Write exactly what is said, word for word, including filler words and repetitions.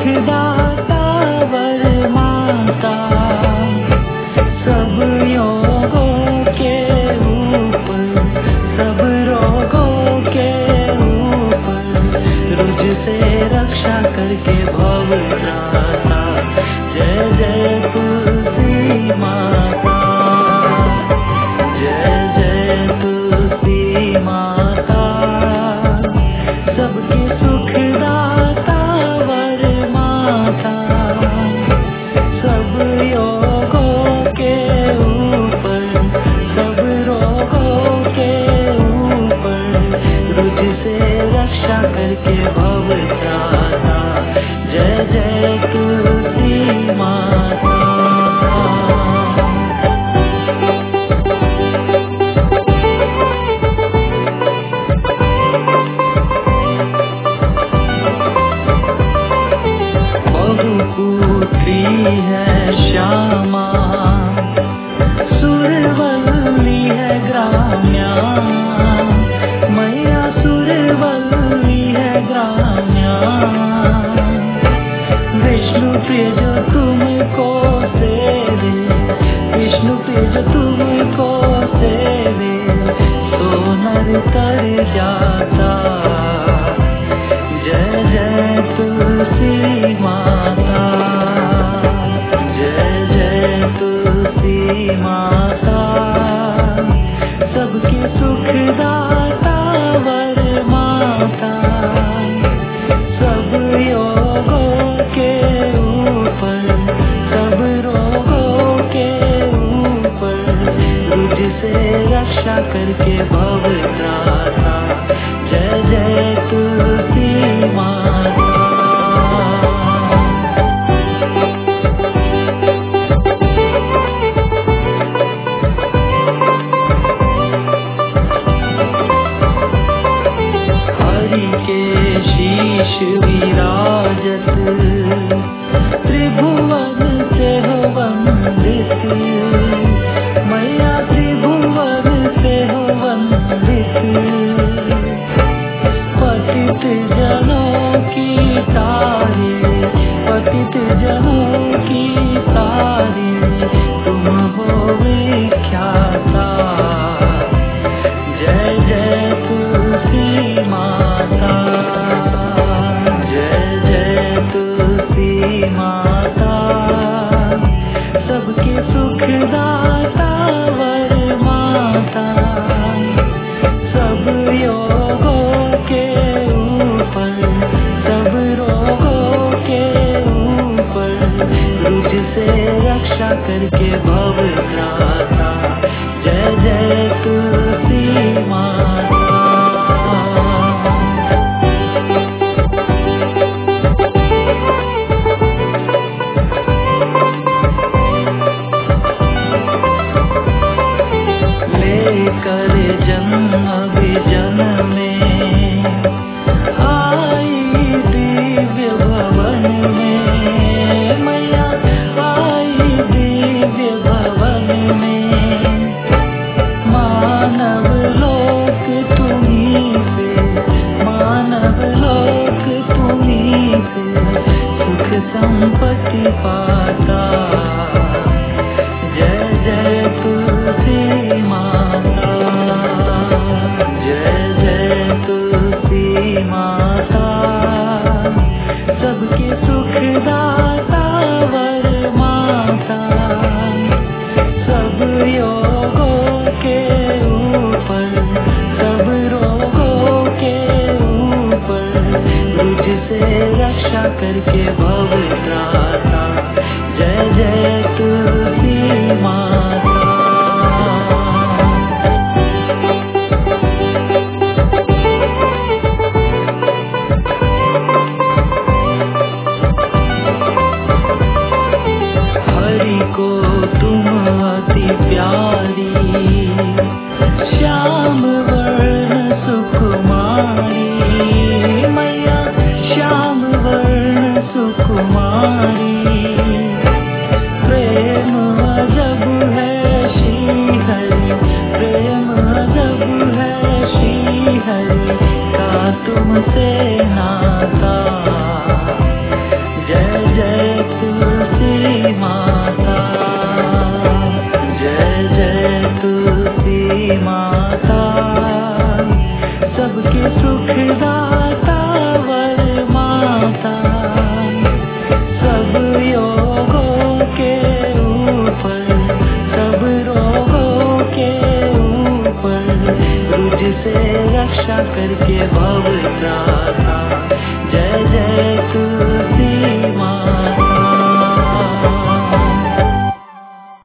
सुखदाता वर माता, सब योगों के ऊपर, सब रोगों के ऊपर, रुझ से रक्षा करके भव त्राता। जय जय तुलसी माता, जय जय तुलसी माता, सबके सुखदाता वर माता, सब योगों के ऊपर, सब रोगों के ऊपर, रुझ से रक्षा करके भव त्राता। जय जय तुलसी माता। बहुपुत्री है श्यामा, सुरवल्ली है ग्राम्या, मैया सुरवल्ली है ग्राम्या। विष्णु प्रिय जो तुमको सेवे, विष्णु प्रिय जो तुमको सेवे, सो नर तर जाता। जय जय तुलसी माता, जय जय तुलसी माता, सबके सुखदाता वर माता, सब योगों के ऊपर, सब रोगों के ऊपर, रुझ से रक्षा करके भव त्राता। जय जय तुलसी माता। हरि के शीश विराजत, त्रिभुवन से हो वंदित, मैया त्रिभुवन से हो वंदित। पतित जनों की तारे, पतित जनों की तारे, तुम हो विख्याता। जय जय तुलसी माता, जय जय तुलसी माता, सबके सुखदाता वर माता, सब योगों के ऊपर, सब रोगों के ऊपर, रुझ से रक्षा करके भव त्राता। जय जय तुलसी माता। लेकर जन्म विजन में आई दिव्य भवन में, मैया आई दिव्य भवन में। मानव लोक तुम्हीं से, मानव लोक तुम्हीं से, सुख संपत्ति पाता। जय जय तुलसी माता, जय जय तुलसी माता, सबके सुखदाता वर माता, सब योगों के ऊपर, सब रोगों के ऊपर, रुझ से रक्षा करके भव त्राता। जय जय तुलसी माता। हरि को तुम अति प्यारी, श्याम वर्ण सुकुमारी, मैया श्याम वर्ण सुकुमारी। प्रेम अजब है श्री हरि, प्रेम अजब है श्री हरि, का तुमसे नाता। जय सबके सुखदाता वरमाता, सब योगों के ऊपर, सब रोगों के ऊपर, तुझसे रक्षा करके भव त्राता। जय जय